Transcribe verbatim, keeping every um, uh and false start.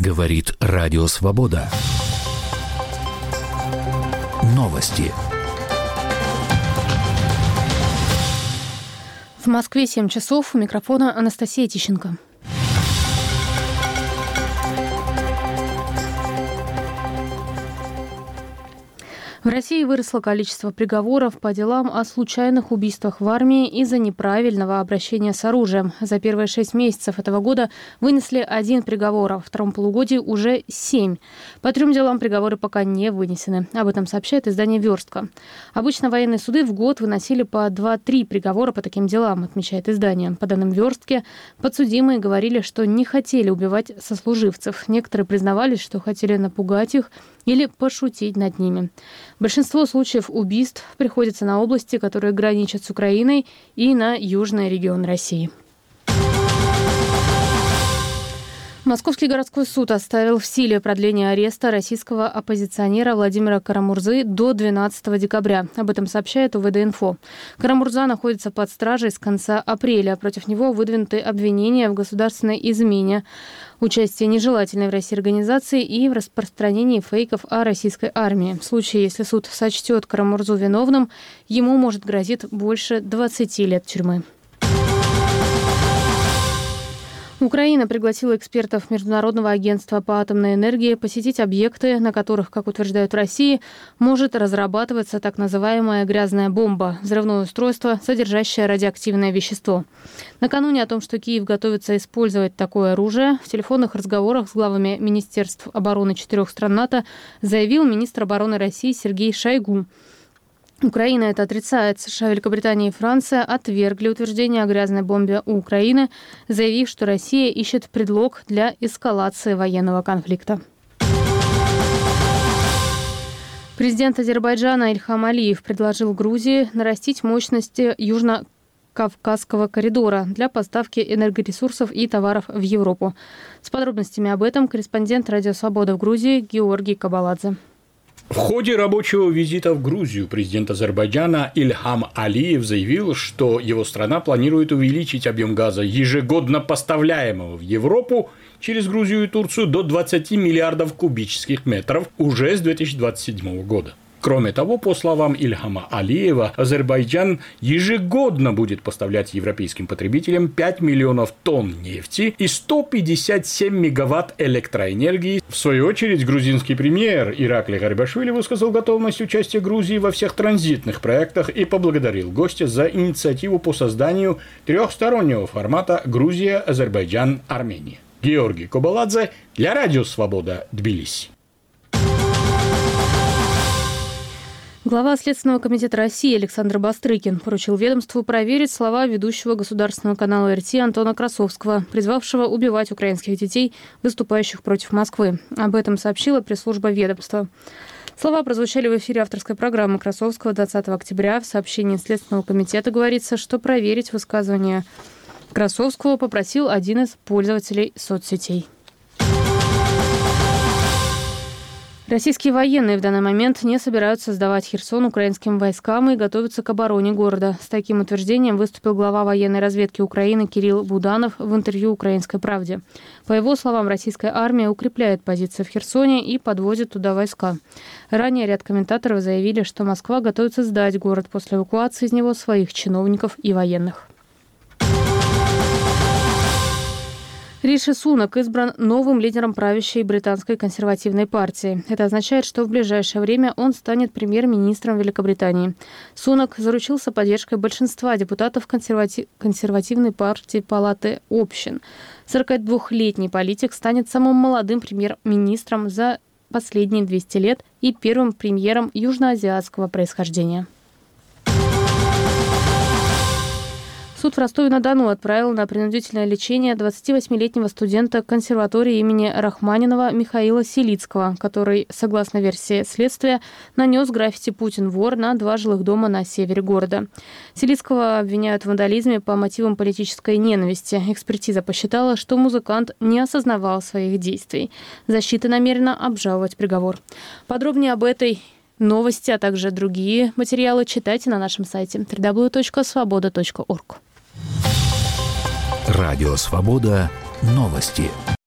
Говорит Радио Свобода. Новости. В Москве семь часов. У микрофона Анастасия Тищенко. В России выросло количество приговоров по делам о случайных убийствах в армии из-за неправильного обращения с оружием. За первые шесть месяцев этого года вынесли один приговор, а во втором полугодии уже семь. По трем делам приговоры пока не вынесены. Об этом сообщает издание «Верстка». Обычно военные суды в год выносили по два-три приговора по таким делам, отмечает издание. По данным «Верстки», подсудимые говорили, что не хотели убивать сослуживцев. Некоторые признавались, что хотели напугать их или пошутить над ними. Большинство случаев убийств приходится на области, которые граничат с Украиной, и на южный регион России. Московский городской суд оставил в силе продление ареста российского оппозиционера Владимира Карамурзы до двенадцатого декабря. Об этом сообщает УВД-Инфо. Карамурза находится под стражей с конца апреля. Против него выдвинуты обвинения в государственной измене, участии нежелательной в России организации и в распространении фейков о российской армии. В случае, если суд сочтет Карамурзу виновным, ему может грозить больше двадцати лет тюрьмы. Украина пригласила экспертов Международного агентства по атомной энергии посетить объекты, на которых, как утверждают в России, может разрабатываться так называемая грязная бомба – взрывное устройство, содержащее радиоактивное вещество. Накануне о том, что Киев готовится использовать такое оружие, в телефонных разговорах с главами министерств обороны четырех стран НАТО заявил министр обороны России Сергей Шойгу. Украина это отрицает. США, Великобритания и Франция отвергли утверждение о грязной бомбе у Украины, заявив, что Россия ищет предлог для эскалации военного конфликта. Президент Азербайджана Ильхам Алиев предложил Грузии нарастить мощности Южно-Кавказского коридора для поставки энергоресурсов и товаров в Европу. С подробностями об этом корреспондент Радио Свобода в Грузии Георгий Кабаладзе. В ходе рабочего визита в Грузию президент Азербайджана Ильхам Алиев заявил, что его страна планирует увеличить объем газа, ежегодно поставляемого в Европу через Грузию и Турцию, до двадцати миллиардов кубических метров уже с две тысячи двадцать седьмого года. Кроме того, по словам Ильхама Алиева, Азербайджан ежегодно будет поставлять европейским потребителям пять миллионов тонн нефти и сто пятьдесят семь мегаватт электроэнергии. В свою очередь, грузинский премьер Иракли Гарибашвили высказал готовность участия Грузии во всех транзитных проектах и поблагодарил гостя за инициативу по созданию трехстороннего формата Грузия, Азербайджан, Армения. Георгий Кабаладзе для Радио Свобода, Тбилиси. Глава Следственного комитета России Александр Бастрыкин поручил ведомству проверить слова ведущего государственного канала эр тэ Антона Красовского, призвавшего убивать украинских детей, выступающих против Москвы. Об этом сообщила пресс-служба ведомства. Слова прозвучали в эфире авторской программы Красовского двадцатого октября. В сообщении Следственного комитета говорится, что проверить высказывание Красовского попросил один из пользователей соцсетей. Российские военные в данный момент не собираются сдавать Херсон украинским войскам и готовятся к обороне города. С таким утверждением выступил глава военной разведки Украины Кирилл Буданов в интервью «Украинской правде». По его словам, российская армия укрепляет позиции в Херсоне и подводит туда войска. Ранее ряд комментаторов заявили, что Москва готовится сдать город после эвакуации из него своих чиновников и военных. Риши Сунак избран новым лидером правящей британской консервативной партии. Это означает, что в ближайшее время он станет премьер-министром Великобритании. Сунак заручился поддержкой большинства депутатов консервати... консервативной партии Палаты общин. сорокадвухлетний политик станет самым молодым премьер-министром за последние двести лет и первым премьером южноазиатского происхождения. Суд в Ростове-на-Дону отправил на принудительное лечение двадцативосьмилетнего студента консерватории имени Рахманинова Михаила Селицкого, который, согласно версии следствия, нанес граффити «Путин вор» на два жилых дома на севере города. Селицкого обвиняют в вандализме по мотивам политической ненависти. Экспертиза посчитала, что музыкант не осознавал своих действий. Защита намерена обжаловать приговор. Подробнее об этой новости, а также другие материалы читайте на нашем сайте дабл ю дабл ю дабл ю точка свобода точка орг. Радио Свобода. Новости.